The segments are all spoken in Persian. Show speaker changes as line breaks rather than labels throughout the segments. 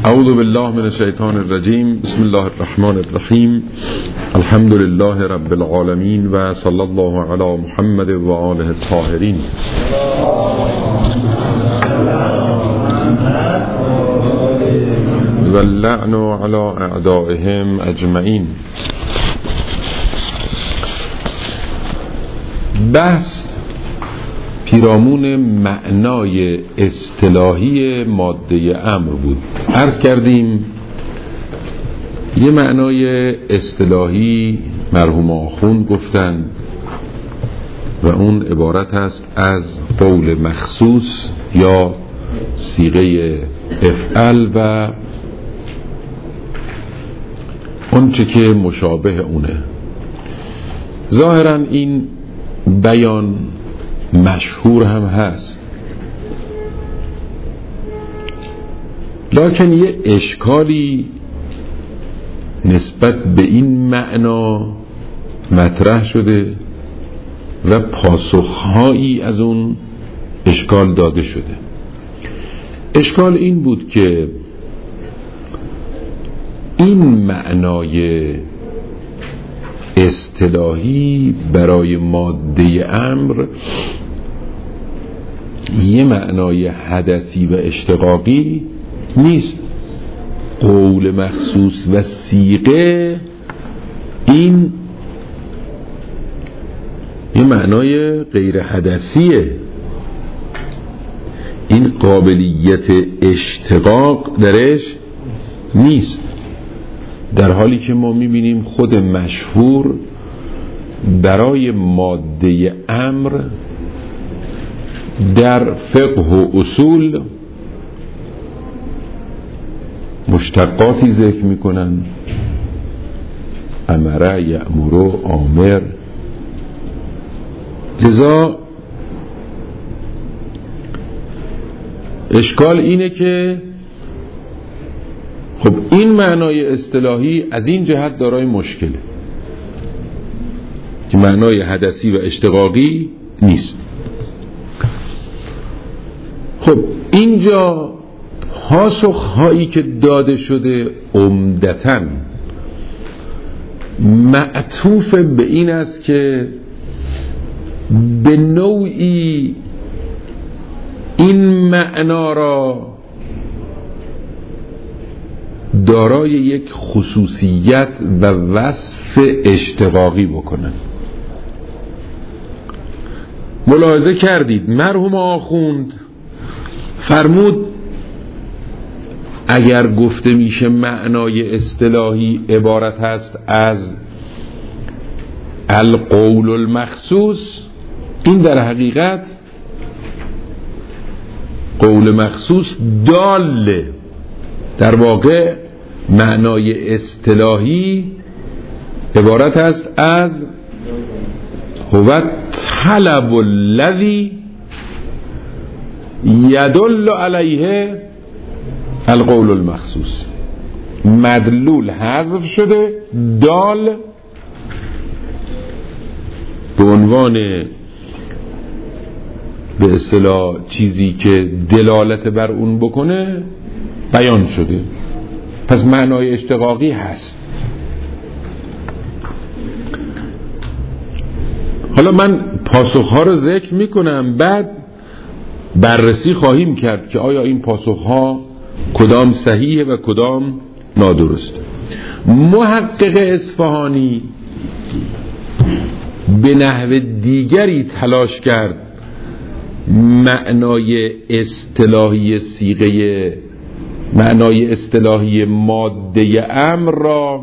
اعوذ بالله من الشیطان الرجیم. بسم الله الرحمن الرحیم. الحمد لله رب العالمین و صلی الله علی محمد و آله الطاهرین. و اللعن علی اعدائهم اجمعین. بحث پیرامون معنای اصطلاحی ماده امر بود. عرض کردیم یه معنای اصطلاحی مرحوم آخوند گفتن و اون عبارت است از قول مخصوص یا صیغه افعل و اونچه که مشابه اونه. ظاهرا این بیان مشهور هم هست، لکن یه اشکالی نسبت به این معنا مطرح شده و پاسخهایی از اون اشکال داده شده. اشکال این بود که این معنای اصطلاحی برای ماده امر یه معنای حدثی و اشتقاقی نیست. قول مخصوص و صیغه این یه معنای غیر حدثیه، این قابلیت اشتقاق درش نیست، در حالی که ما میبینیم خود مشهور برای ماده امر در فقه و اصول مشتقاتی ذکر میکنن: امر، یأمر، آمر. لذا اشکال اینه که خب این معنای اصطلاحی از این جهت دارای مشکله که معنای حدثی و اشتقاقی نیست. خب اینجا پاسخهایی که داده شده عمدتاً معطوف به این است که به نوعی این معنا را دارای یک خصوصیت و وصف اشتقاقی بکنن. ملاحظه کردید مرحوم آخوند فرمود اگر گفته میشه معنای اصطلاحی عبارت هست از القول المخصوص، این در حقیقت قول مخصوص داله، در واقع معنای اصطلاحی عبارت است از هو طلب الذی یدل علیه القول المخصوص. مدلول حذف شده، دال به عنوان به اصطلاح چیزی که دلالت بر اون بکنه بیان شده، پس معنای اشتقاقی هست. حالا من پاسخها رو ذکر میکنم، بعد بررسی خواهیم کرد که آیا این پاسخها کدام صحیحه و کدام نادرسته. محقق اصفهانی به نحو دیگری تلاش کرد معنای اصطلاحی ماده امر را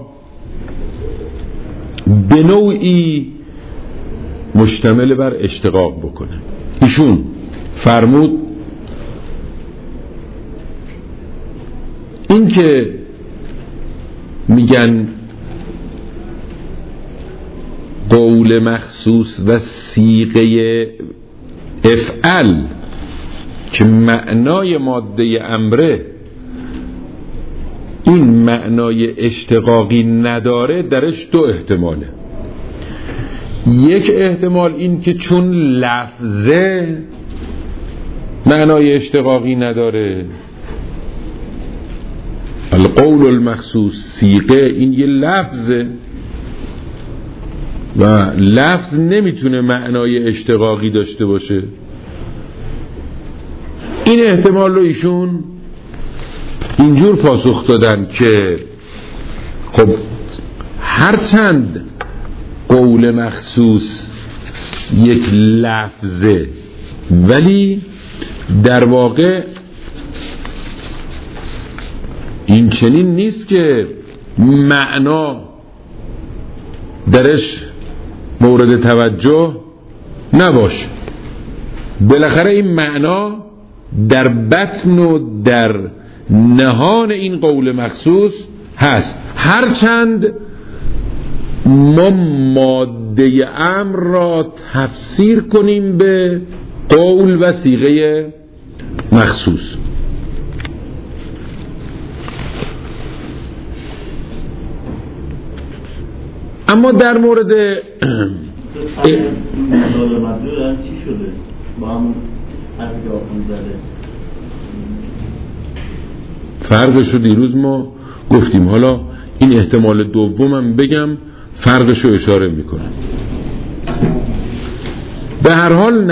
به نوعی مشتمل بر اشتقاق بکنه. ایشون فرمود این که میگن قول مخصوص و صیغه افعل که معنای ماده امره این معنای اشتقاقی نداره، درش دو احتماله. یک احتمال این که چون لفظه معنای اشتقاقی نداره، القول المخصوص صیغه این یه لفظه و لفظ نمیتونه معنای اشتقاقی داشته باشه. این احتمال رو ایشون اینجور پاسخ دادن که خب هرچند قول مخصوص یک لفظه ولی در واقع این چنین نیست که معنا درش مورد توجه نباشه. بالاخره این معنا در بطن و در نهان این قول مخصوص هست، هرچند ما ماده امر را تفسیر کنیم به قول و صیغه مخصوص. اما در مورد
چی شده با همون حرفی که آخون زده
فرقشو دیروز ما گفتیم، حالا این احتمال دومم بگم فرقشو اشاره میکنم. به هر حال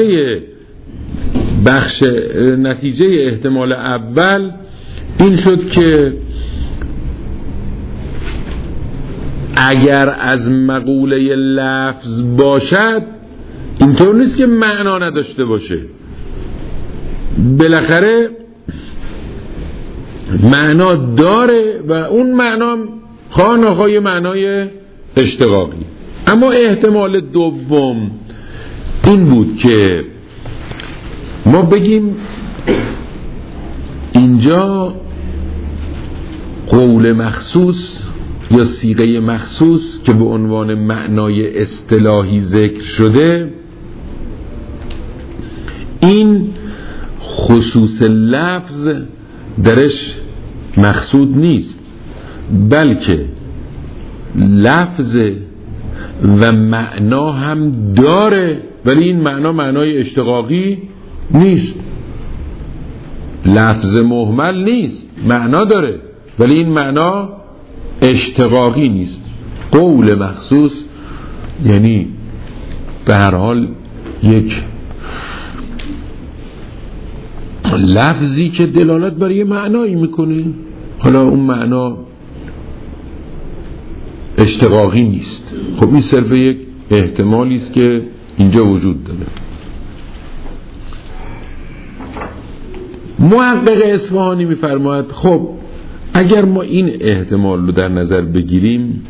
نتیجه احتمال اول این شد که اگر از مقوله لفظ باشد اینطور نیست که معنا نداشته باشه، بالاخره معنا داره و اون معنا خواه نخواه معنای اشتقاقی. اما احتمال دوم این بود که ما بگیم اینجا قول مخصوص یا صیغه مخصوص که به عنوان معنای اصطلاحی ذکر شده، این خصوص لفظ درش مقصود نیست، بلکه لفظ و معنا هم داره، ولی این معنا معنای اشتقاقی نیست. لفظ مهمل نیست، معنا داره ولی این معنا اشتقاقی نیست. قول مخصوص یعنی به هر حال یک لفظی که دلالت بر یه معنایی میکنه، حالا اون معنا اشتقاقی نیست. خب این صرف یک احتمالی است که اینجا وجود داره. محقق اصفهانی میفرماید خب اگر ما این احتمال رو در نظر بگیریم،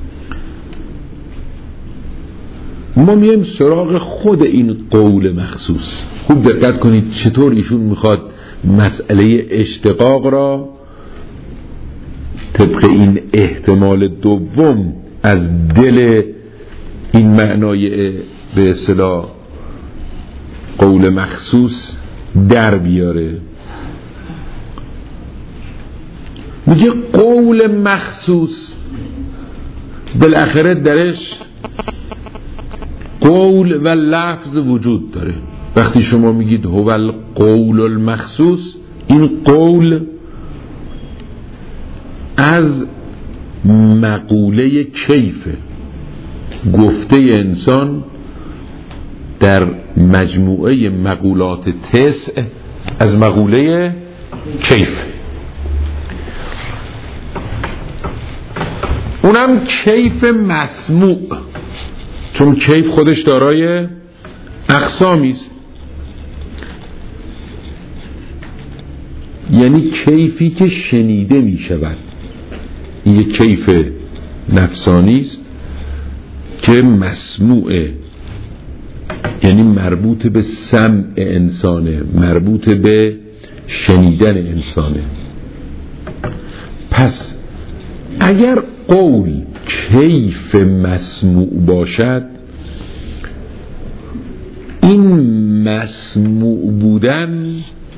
ما میایم سراغ خود این قول مخصوص. خوب دقت کنید چطور ایشون میخواد مسئله اشتقاق را طبق این احتمال دوم از دل این معنای به اصطلاح قول مخصوص در بیاره. میگه قول مخصوص بالاخره درش قول و لفظ وجود داره. وقتی شما میگید هو القول المخصوص، این قول از مقوله کیفه، گفته انسان در مجموعه مقولات تسع از مقوله کیف، اونم کیف مسموع، چون کیف خودش دارای اقسامی است. یعنی کیفی که شنیده می شود. این یک کیف نفسانی است که مسموعه، یعنی مربوط به سمع انسانه، مربوط به شنیدن انسانه. پس اگر قول کیف مسموع باشد، این مسموع بودن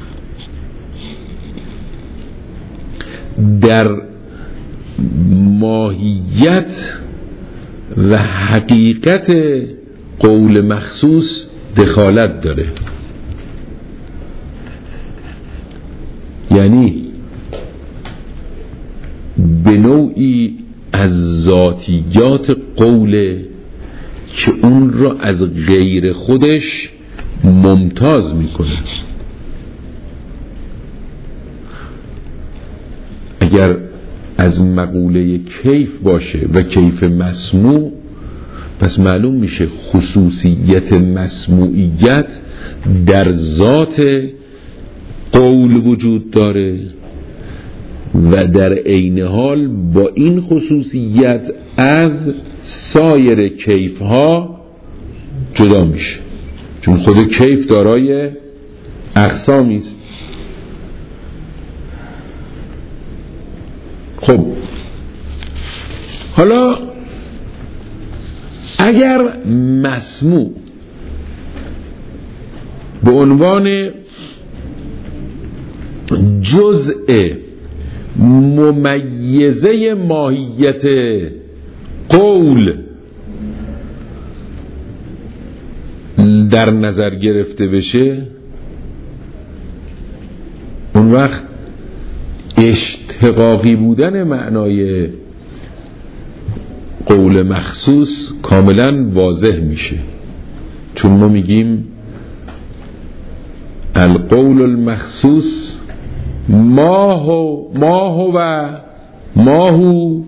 در ماهیت و حقیقت قول مخصوص دخالت داره. یعنی به نوعی از ذاتیات قوله که اون را از غیر خودش ممتاز میکنه. اگر از مقوله کیف باشه و کیف مسموع، پس معلوم میشه خصوصیت مسموعیت در ذات قول وجود داره و در عین حال با این خصوصیت از سایر کیف ها جدا میشه، چون خود کیف دارای اقسامی است. خب حالا اگر مسموع به عنوان جزء ممیزه ماهیت قول در نظر گرفته بشه، اون وقت اشتقاقی بودن معنای قول مخصوص کاملا واضح میشه، چون ما میگیم القول المخصوص ما هو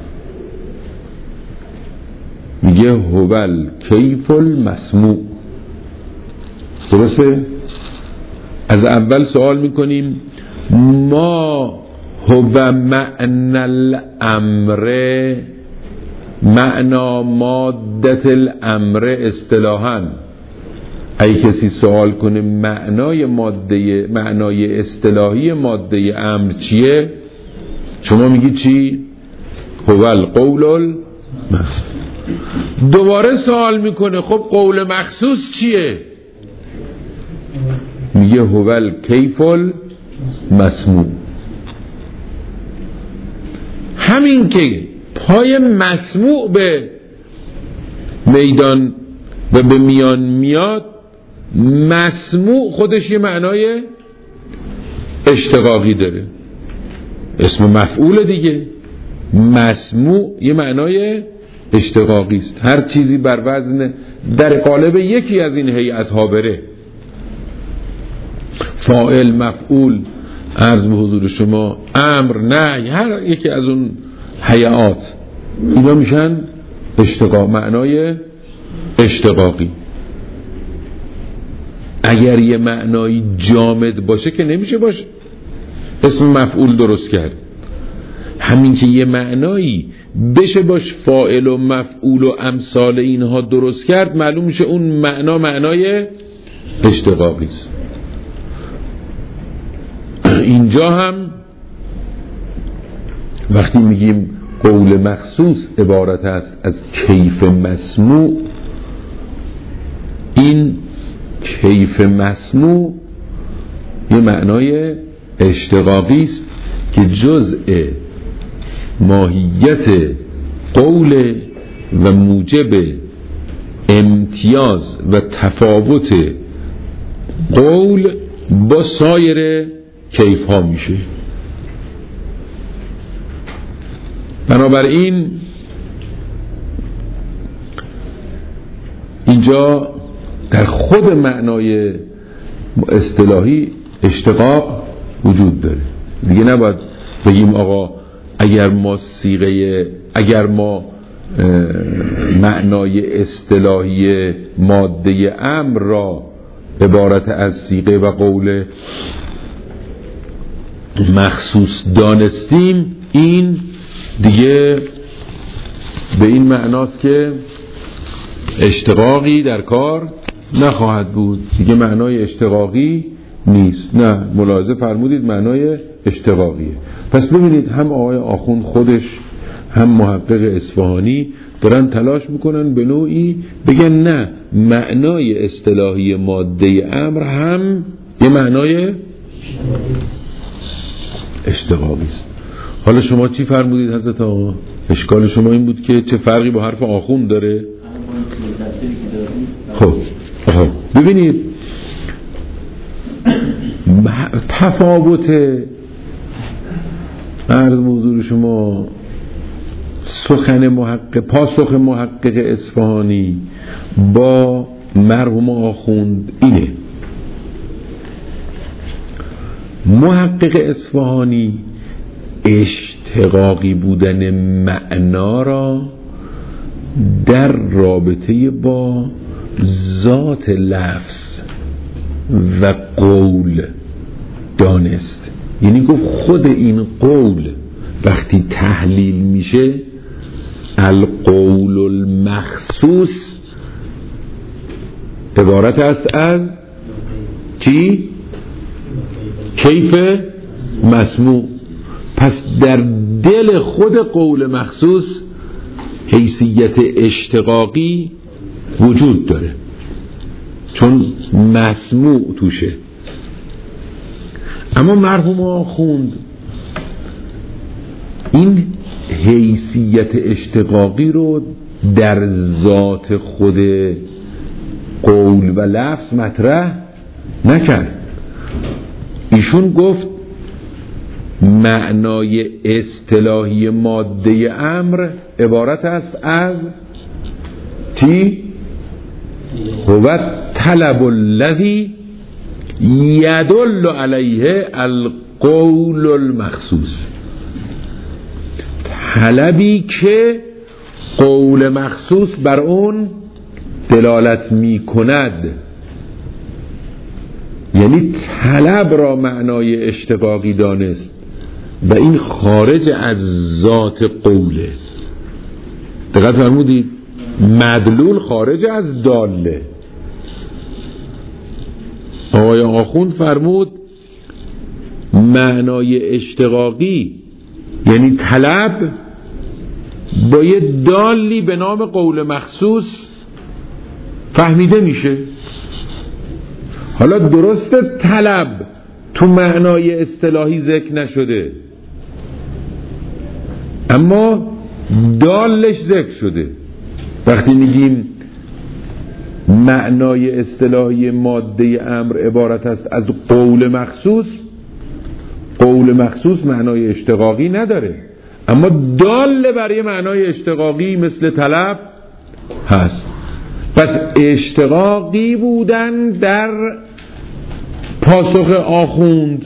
میگه هو کیف المسموع. درسته؟ از اول سوال میکنیم ما هو معنی الامر، معنا مادت الامر اصطلاحاً. اگه کسی سوال کنه معنای اصطلاحی ماده امر چیه، شما میگی چی؟ هو القول المخصوص. دوباره سوال میکنه خب قول مخصوص چیه؟ میگه هو الکیف المسموع. همین که پای مسموع به میدان و به میان میاد، مسموع خودش یه معنای اشتقاقی داره، اسم مفعول دیگه. مسموع یه معنای اشتقاقی است. هر چیزی بر وزن در قالب یکی از این هیئت ها بره، فاعل، مفعول، عرض به حضور شما، امر، نهی، هر یکی از اون هیئات، اینا میشن اشتقاق، معنای اشتقاقی. اگر یه معنایی جامد باشه که نمیشه باشه اسم مفعول درست کرد. همین که یه معنایی بشه باش فاعل و مفعول و امثال اینها درست کرد، معلوم میشه اون معنای اشتقاقی است. اینجا هم وقتی میگیم قول مخصوص عبارت است از کیف مسموع، این کیف مسموع یه معنای اشتقاقی است که جزء ماهیت قول و موجب امتیاز و تفاوت قول با سایر کیف ها میشه. بنابراین اینجا در خود معنای اصطلاحی اشتقاق وجود داره. دیگه نباید بگیم آقا اگر ما معنای اصطلاحی ماده امر را عبارت از صیغه و قول مخصوص دانستیم، این دیگه به این معناست که اشتقاقی در کار نخواهد بود، دیگه معنای اشتقاقی نیست. نه، ملاحظه فرمودید معنای اشتقاقیه. پس ببینید هم آقای آخوند خودش هم محقق اصفهانی دارن تلاش میکنن به نوعی بگن نه، معنای اصطلاحی ماده امر هم یه معنای اشتقاقی است. حالا شما چی فرمودید حضرت آقا؟ اشکال شما این بود که چه فرقی با حرف آخوند داره؟ خب ببینید تفاوت عرض حضور شما پاسخ محقق اصفهانی با مرحوم آخوند اینه. محقق اصفهانی اشتقاقی بودن معنا را در رابطه با ذات لفظ و قول دانست. یعنی گفت خود این قول وقتی تحلیل میشه القول المخصوص عبارت است از چی؟ کیف مسموع. پس در دل خود قول مخصوص حیثیت اشتقاقی وجود داره چون مسموع توشه. اما مرحوم آخوند این حیثیت اشتقاقی رو در ذات خود قول و لفظ مطرح نکرد. ایشون گفت معنای اصطلاحی ماده امر عبارت است از تی هو طلب الذی یدل علیه القول المخصوص، طلبی که قول مخصوص بر اون دلالت می کند. یعنی طلب را معنای اشتقاقی دانست و این خارج از ذات قوله. دقت فرمودید؟ مدلول خارج از داله. آقای آخوند فرمود معنای اشتقاقی یعنی طلب با یه دالی به نام قول مخصوص فهمیده میشه. حالا درسته طلب تو معنای اصطلاحی ذکر نشده اما دالش ذکر شده. وقتی میگیم معنای اصطلاحی ماده امر عبارت است از قول مخصوص، قول مخصوص معنای اشتقاقی نداره اما دال برای معنای اشتقاقی مثل طلب هست. پس اشتقاقی بودن در پاسخ آخوند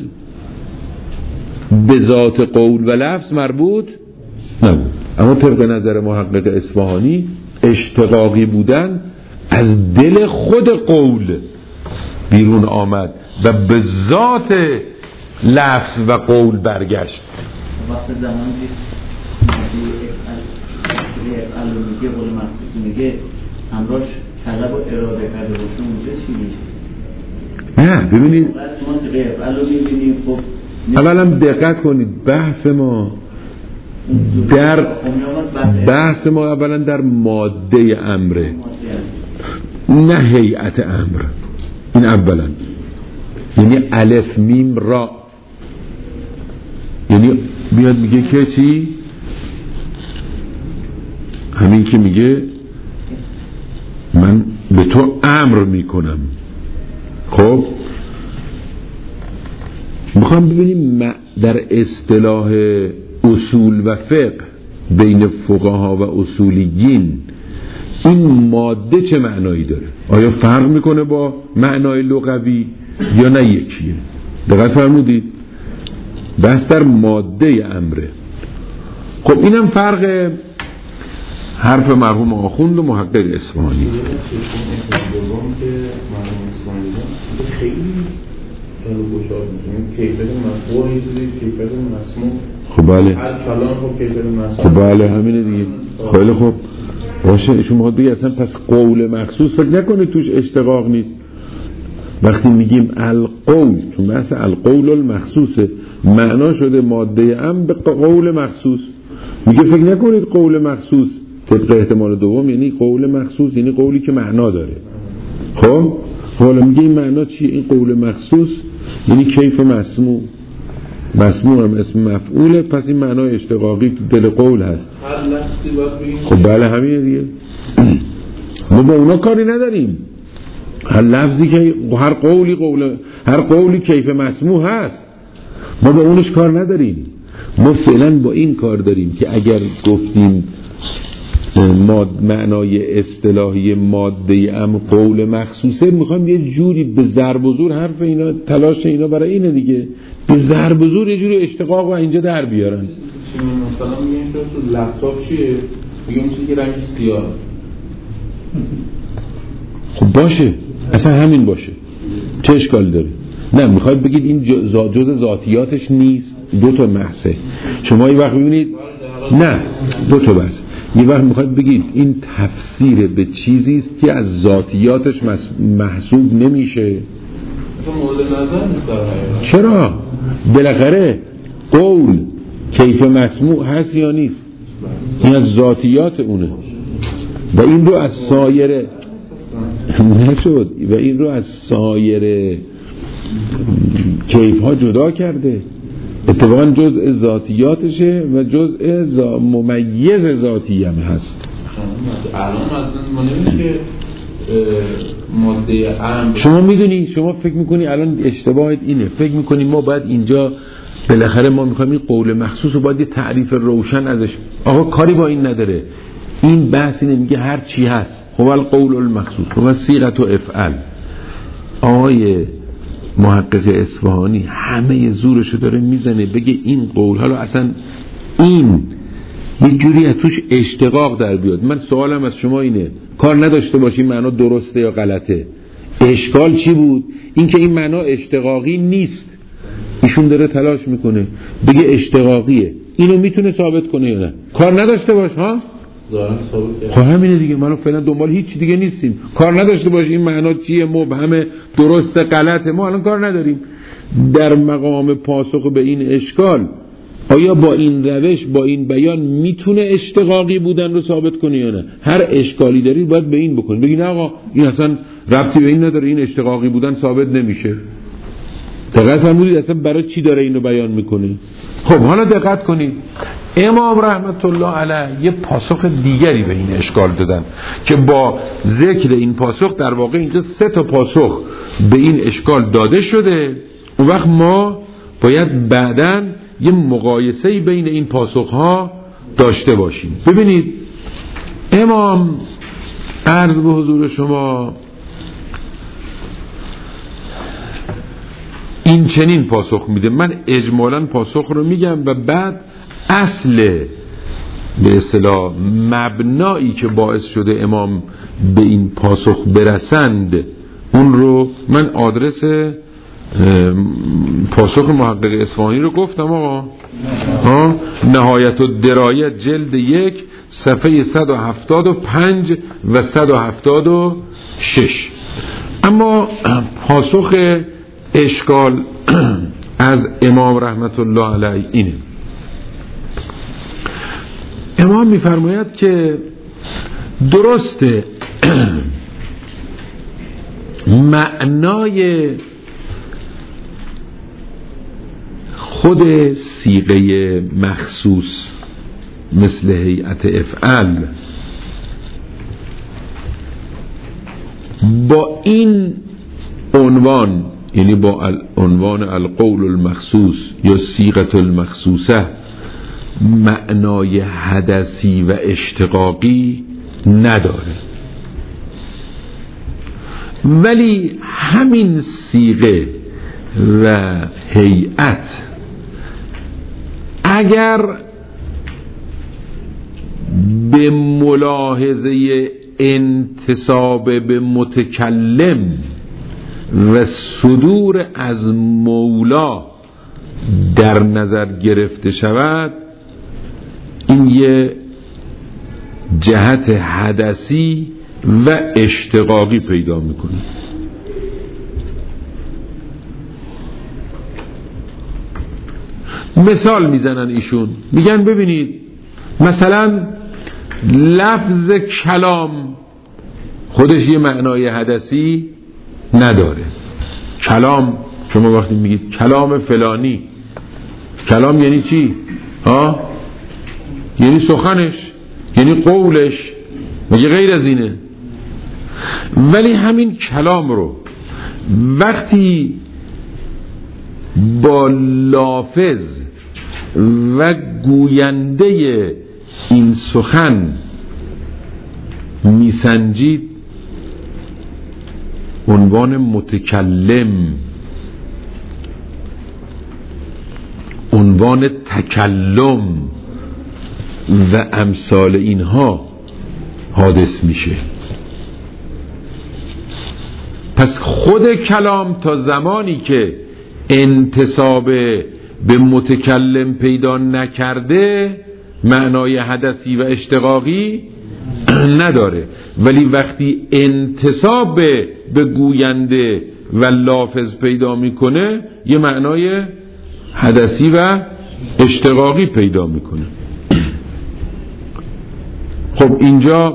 به ذات قول و لفظ مربوط نبود. اما طبق نظر محقق اصفهانی اشتقاقی بودن از دل خود قول بیرون آمد و به ذات لفظ و قول برگشت.
وقت زمانی افعال میگه قول مخصوص میگه همراهش طلب و اراده کرده باشه اونجا چی میشه؟
نه ببینید
شما سیغه افعال رو میبینید. خب
اولا دقت کنید بحث ما اولا در ماده امره نه هیئت امر. این اولا یعنی الف میم را، یعنی بیاد میگه که چی؟ همین که میگه من به تو امر میکنم. خب میخوام ببینیم در اصطلاح اصول و فقه بین فقها و اصولیین این ماده چه معنایی داره؟ آیا فرق میکنه با معنای لغوی یا نه یکیه؟ دقت فرمودید؟ بس در ماده امره. خب اینم فرق حرف مرحوم آخوند و محقق اصفهانی. خب بله خب بله همینه دیگه. خیلی خوب باشه. شما بگید اصلا پس قول مخصوص فکر نکنید توش اشتقاق نیست. وقتی میگیم القول چون بحث القول المخصوصه معنا شده ماده ام به قول مخصوص. میگه فکر نکنید قول مخصوص طبق احتمال دوم یعنی قول مخصوص یعنی قولی که معنا داره. خب حالا میگه این معنا چیه؟ این قول مخصوص یعنی کیف مسموع. مسموع هم اسم مفعوله پس این معنای اشتقاقی تو دل قول هست. خب بله همینه دیگه. ما با اونا کاری نداریم. هر لفظی که هر قولی کیف مسموع هست ما با اونش کار نداریم. ما فعلا با این کار داریم که اگر گفتیم معنای اصطلاحی ماده ام قول مخصوصه، میخوایم یه جوری به ضرب و زور حرف اینا، تلاش اینا برای اینه دیگه، به ضرب و زور یه جوری اشتقاق و اینجا در بیارن.
مثلا میگن تو لپتاپ چیه؟ میگم چیزی که رنگ سیاه.
خب باشه، اصلا همین باشه، چه اشکال داره؟ نه میخواید بگید این جز ذاتیاتش نیست؟ دو تا بحثه. شما یه وقت ببینید، نه دو تا بحث، یه وقت میخواید بگید این تفسیر به چیزی است که از ذاتیاتش محسوب نمیشه.
اصلا مورد نظر نیست در حقیقت.
چرا؟ بالاخره قول کیف مسموع هست یا نیست؟ این از ذاتیات اونه و این رو از سایر نشد و این رو از سایر کیف ها جدا کرده. اتفاقا جزء ذاتیاتشه و جزء ممیز ذاتی هم هست.
الان ما نمیشه که ماده ام،
شما میدونی، شما فکر میکنی الان اشتباهت اینه، فکر میکنی ما باید اینجا بالاخره ما میخوایم این قول مخصوص رو باید یه تعریف روشن ازش. آقا کاری با این نداره، این بحث اینه، میگه هر چی هست هو القول المخصوص هو صیغه و افعل. آقای محقق اصفهانی همه زورشو داره میزنه بگه این قول، حالا اصلا این یه جوری از توش اشتقاق در بیاد. من سوالم از شما اینه، کار نداشته باشی معنا درسته یا غلطه، اشکال چی بود؟ این که این معنا اشتقاقی نیست. ایشون داره تلاش میکنه بگه اشتقاقیه، اینو میتونه ثابت کنه یا نه؟ کار نداشته باش ها؟ خب همینه دیگه، ما فعلا دنبال هیچ دیگه نیستیم. کار نداشته باش این معنا چیه، مبهمه، درست، غلطه، ما الان کار نداریم. در مقام پاسخ به این اشکال آیا با این روش، با این بیان میتونه اشتقاقی بودن رو ثابت کنه یا نه؟ هر اشکالی دارید باید به این بکنید، بگید آقا این اصلا ربطی به این نداره، این اشتقاقی بودن ثابت نمیشه. دقت فرمودید اصلا برای چی داره اینو بیان میکنه؟ خب حالا دقت کنید، امام رحمت الله علیه یه پاسخ دیگری به این اشکال دادن که با ذکر این پاسخ در واقع اینجا 3 تا پاسخ به این اشکال داده شده. اون وقت ما باید بعداً یه مقایسه‌ای بین این پاسخ‌ها داشته باشیم. ببینید امام عرض به حضور شما این چنین پاسخ میده، من اجمالاً پاسخ رو میگم و بعد اصل به اصطلاح مبنایی که باعث شده امام به این پاسخ برسند اون رو من آدرس پاسخ محقق اصفهانی رو گفتم آقا. نهایت الدرایه جلد 1 صفحه 175 و 176. اما پاسخ اشکال از امام رحمت الله علیه اینه. امام میفرماید که درسته معنای خود صیغه مخصوص مثل هیئت افعل با این عنوان، یعنی با عنوان القول المخصوص یا صیغه المخصوصه، معنای حدثی و اشتقاقی نداره. ولی همین صیغه و هیئت اگر به ملاحظه انتساب به متکلم و صدور از مولا در نظر گرفته شود، این یه جهت حدثی و اشتقاقی پیدا میکنه. مثال میزنن ایشون، میگن ببینید مثلا لفظ کلام خودش یه معنای حدثی نداره. کلام، شما وقتی میگید کلام فلانی، کلام یعنی چی؟ یعنی سخنش، یعنی قولش، مگه غیر از اینه؟ ولی همین کلام رو وقتی با لافظ و گوینده این سخن میسنجید، عنوان متکلم، عنوان تکلم و امثال اینها حادث میشه. پس خود کلام تا زمانی که انتساب به متکلم پیدا نکرده معنای حدثی و اشتقاقی نداره، ولی وقتی انتساب به گوینده و لافظ پیدا میکنه یه معنای حدثی و اشتقاقی پیدا میکنه. خب اینجا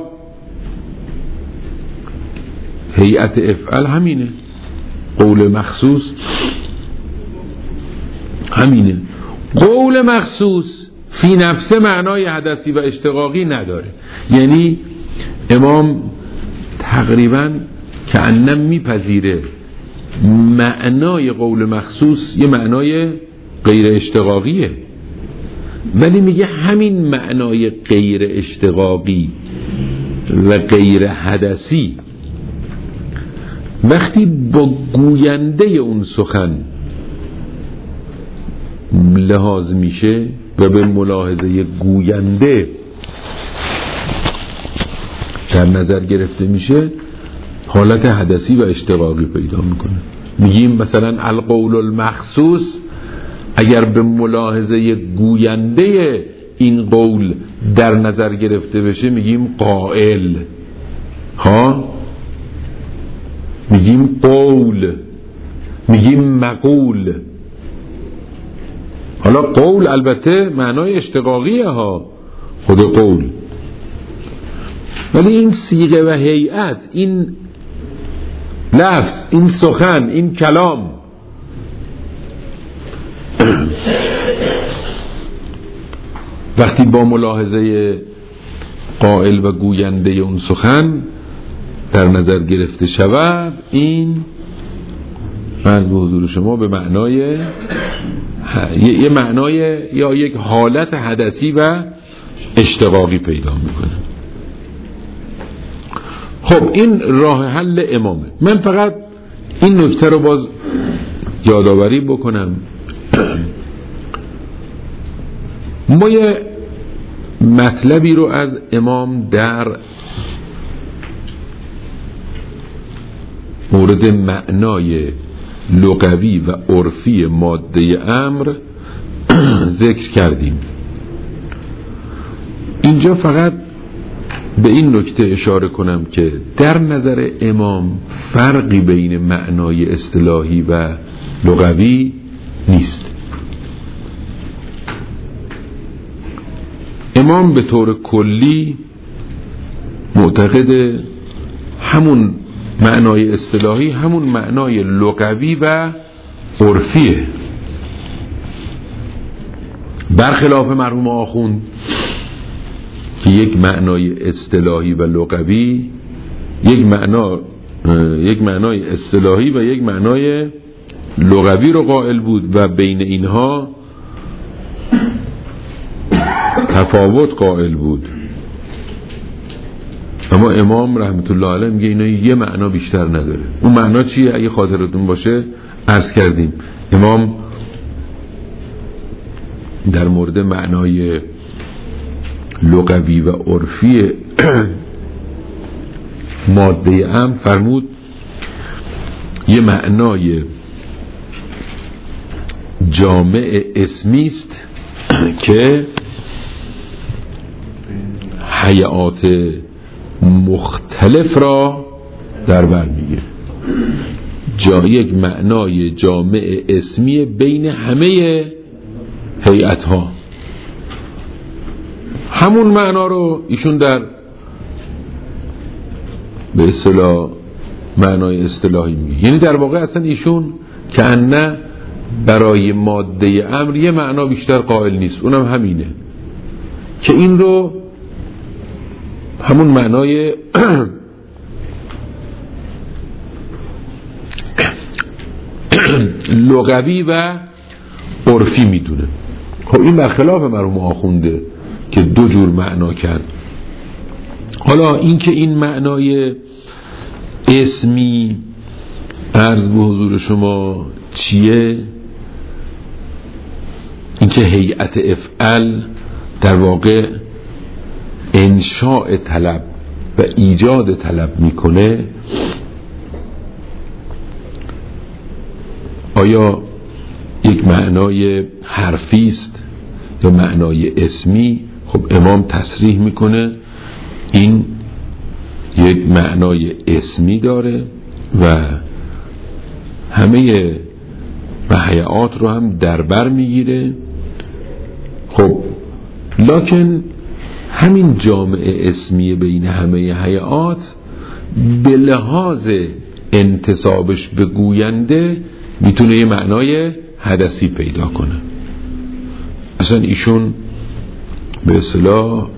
هیئت افعل همینه، قول مخصوص همینه. قول مخصوص فی نفسه معنای حدثی و اشتقاقی نداره، یعنی امام تقریبا کأنم میپذیره معنای قول مخصوص یه معنای غیر اشتقاقیه، ولی میگه همین معنای غیر اشتقاقی و غیر حدثی وقتی با گوینده اون سخن لحاظ میشه و به ملاحظه گوینده در نظر گرفته میشه حالت حدثی و اشتقاقی پیدا میکنه. میگیم مثلا القول المخصوص اگر به ملاحظه گوینده این قول در نظر گرفته بشه میگیم قائل، میگیم قول، میگیم مقول. حالا قول البته معنای اشتقاقیه خود قول، ولی این صیغه و هیئت، این لفظ، این سخن، این کلام وقتی با ملاحظه قائل و گوینده اون سخن در نظر گرفته شود، این عرض به حضور شما به معنای یه معنای یا یک حالت حدثی و اشتقاقی پیدا میکنه. خب این راه حل امامه. من فقط این نکته رو باز یادآوری بکنم. ما یه مطلبی رو از امام در مورد معنای لغوی و عرفی ماده امر ذکر کردیم. اینجا فقط به این نکته اشاره کنم که در نظر امام فرقی بین معنای اصطلاحی و لغوی نیست. امام به طور کلی معتقد همون معنای اصطلاحی همون معنای لغوی و عرفیه، برخلاف مرحوم آخوند که یک معنای اصطلاحی و لغوی، یک معنای اصطلاحی و یک معنای لغوی رو قائل بود و بین اینها تفاوت قائل بود. اما امام رحمت الله علیه میگه اینا یه معنا بیشتر نداره. اون معنا چیه؟ اگه خاطرتون باشه عرض کردیم امام در مورد معنای لغوی و عرفی ماده امر فرمود یه معنای جامع اسمی است که هیئات مختلف را در بر میگیره. یک معنای جامع اسمی بین همه هیئت ها. همون معنا رو ایشون در به اصطلاح معنای اصطلاحی میگه. یعنی در واقع اصلا ایشون که نه برای ماده امر یه معنا بیشتر قائل نیست، اونم همینه که این رو همون معنای لغوی و عرفی میدونه. خب این برخلاف مرحوم آخونده که دو جور معنا کرد. حالا این که این معنای اسمی عرض به حضور شما چیه؟ این که هیئت افعل در واقع انشاء طلب و ایجاد طلب میکنه، آیا یک معنای حرفی است یا معنای اسمی؟ خب امام تصریح میکنه این یک معنای اسمی داره و همه هیئات رو هم در بر میگیره. خب لکن همین جامع اسمی بین همه هیئات به لحاظ انتسابش به گوینده میتونه یه معنای حدثی پیدا کنه. اصلا ایشون به اصطلاح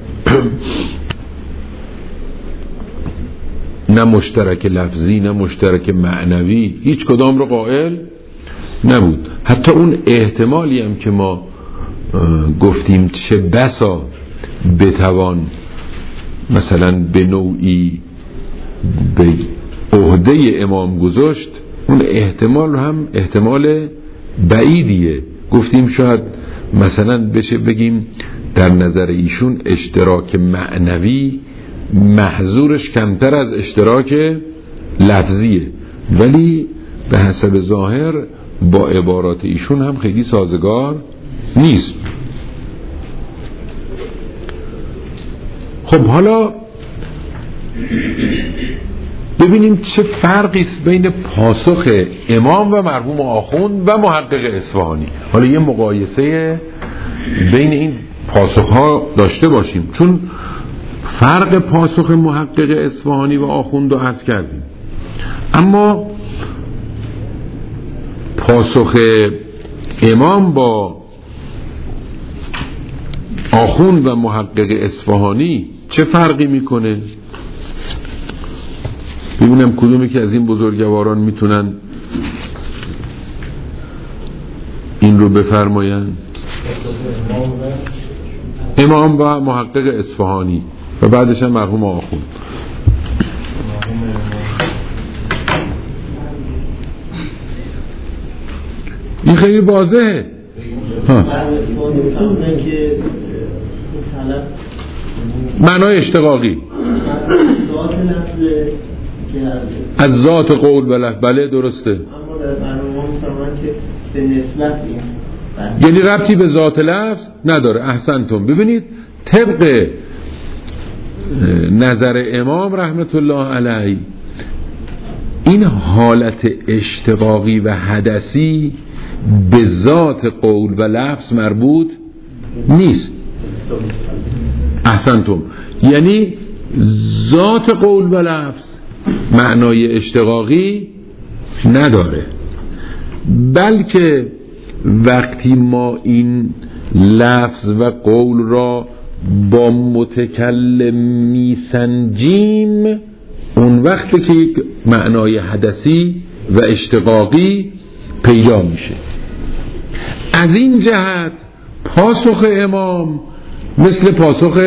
نه مشترک لفظی نه مشترک معنوی هیچ کدام رو قائل نبود. حتی اون احتمالی هم که ما گفتیم چه بسا بتوان مثلا به نوعی به عهده امام گذاشت، اون احتمال رو هم احتمال بعیدیه. گفتیم شاید مثلا بشه بگیم در نظر ایشون اشتراک معنوی محظورش کمتر از اشتراک لفظیه، ولی به حسب ظاهر با عبارات ایشون هم خیلی سازگار نیست. خب حالا ببینیم چه فرقی است بین پاسخ امام و مرحوم آخوند و محقق اصفهانی. حالا یه مقایسه بین این پاسخ ها داشته باشیم، چون فرق پاسخ محقق اصفهانی و آخوند رو عرض کردیم، اما پاسخ امام با آخوند و محقق اصفهانی چه فرقی میکنه؟ ببینم کدومی که از این بزرگواران میتونن این رو بفرماین. امام و محقق اصفهانی و بعدش هم مرحوم آخوند. این خیلی واضحه. معنای اشتقاقی از ذات قول بله درسته،
اما در برنامه میفرمان که به نسبت
یعنی ربطی به ذات لفظ نداره. احسنتم. ببینید طبق نظر امام رحمت الله علیه این حالت اشتقاقی و حدثی به ذات قول و لفظ مربوط نیست. احسنتم. یعنی ذات قول و لفظ معنای اشتقاقی نداره، بلکه وقتی ما این لفظ و قول را با متکلم میسنجیم اون وقت که یک معنای حدثی و اشتقاقی پیدا میشه. از این جهت پاسخ امام مثل پاسخ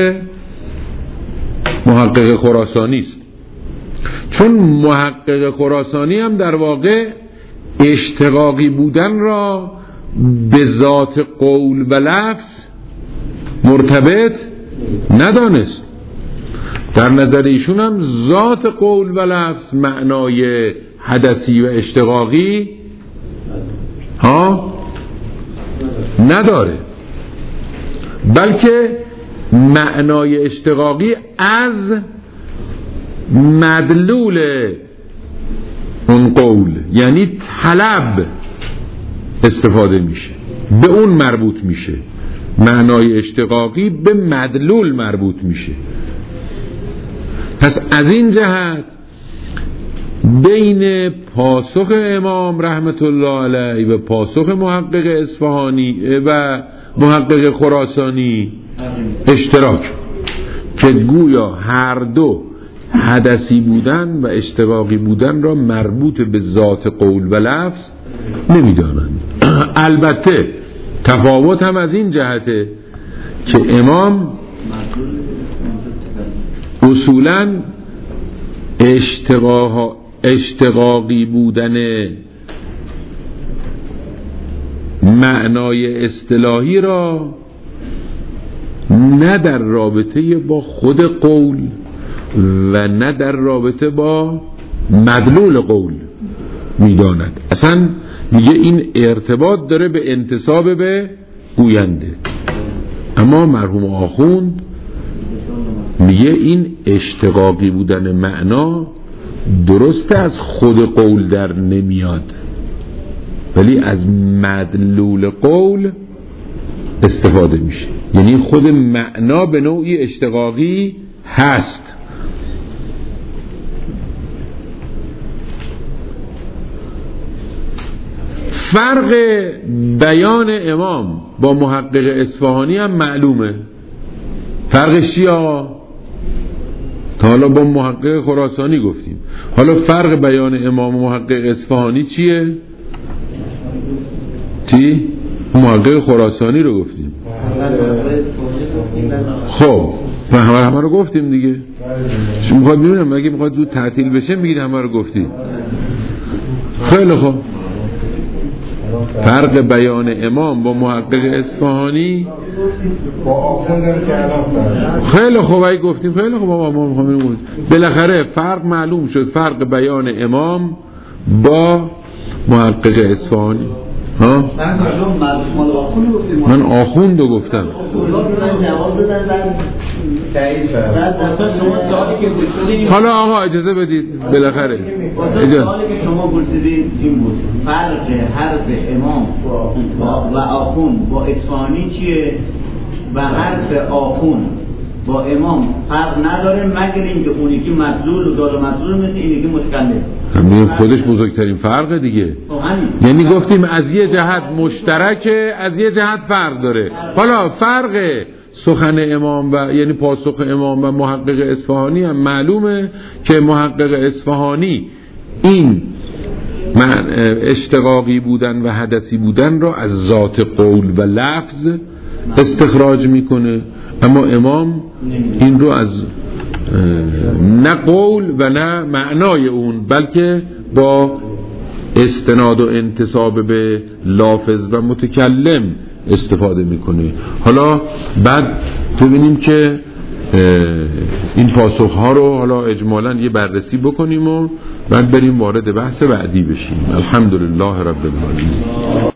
محقق خراسانی است، چون محقق خراسانی هم در واقع اشتقاقی بودن را به ذات قول و لفظ مرتبط ندانست. در نظر ایشون هم ذات قول و لفظ معنای حدثی و اشتقاقی نداره، بلکه معنای اشتقاقی از مدلول اون قول یعنی طلب استفاده میشه، به اون مربوط میشه. معنای اشتقاقی به مدلول مربوط میشه. پس از این جهت بین پاسخ امام رحمت الله علیه و پاسخ محقق اصفهانی و محقق خراسانی اشتراک که گویا هر دو حدثی بودن و اشتقاقی بودن را مربوط به ذات قول و لفظ نمیدانند. البته تفاوت هم از این جهته که امام اصولاً اشتقاقی بودن معنای اصطلاحی را نه در رابطه با خود قول و نه در رابطه با مدلول قول میداند. اصلا میگه این ارتباط داره به انتساب به گوینده. اما مرحوم آخوند میگه این اشتقاقی بودن معنا درسته از خود قول در نمیاد، ولی از مدلول قول استفاده میشه. یعنی خود معنا به نوعی اشتقاقی هست. فرق بیان امام با محقق اصفهانی هم معلومه. فرقش چیه آقا؟ تا حالا با محقق خراسانی گفتیم، حالا فرق بیان امام و محقق اصفهانی چیه؟ چی؟ محقق خراسانی رو گفتیم. خب همه رو گفتیم دیگه. شما میخواد ببینم اگه میخواد زود تعطیل بشه میگید همه رو گفتیم. خیلی خوب. فرق بیان امام با محقق اصفهانی خیلی خوب اگه گفتیم خیلی خوب ما میخوام بگیم بالاخره فرق معلوم شد. فرق بیان امام با محقق اصفهانی. ها؟ من آخوندو گفتم. حالا آقا اجازه بدید بالاخره
سوالی که شما پرسیدید این بود فرق حرف امام و آخوند با اصفهانی چیه و حرف آخوند با امام فرق نداره مگر اینکه اون یکی مدلول و دال مدلول مثل این یکی متکلم.
همین خودش بزرگترین فرق دیگه. یعنی گفتیم از یه جهت مشترکه، از یه جهت فرق داره. حالا فرق سخن امام و یعنی پاسخ امام و محقق اصفهانی هم معلومه که محقق اصفهانی این اشتقاقی بودن و حدثی بودن را از ذات قول و لفظ استخراج میکنه، اما امام این رو از نه قول و نه معنای اون بلکه با استناد و انتساب به لافظ و متکلم استفاده میکنه. حالا بعد ببینیم که این پاسخ ها رو حالا اجمالاً یه بررسی بکنیم و بعد بریم وارد بحث بعدی بشیم. الحمدلله رب العالمین.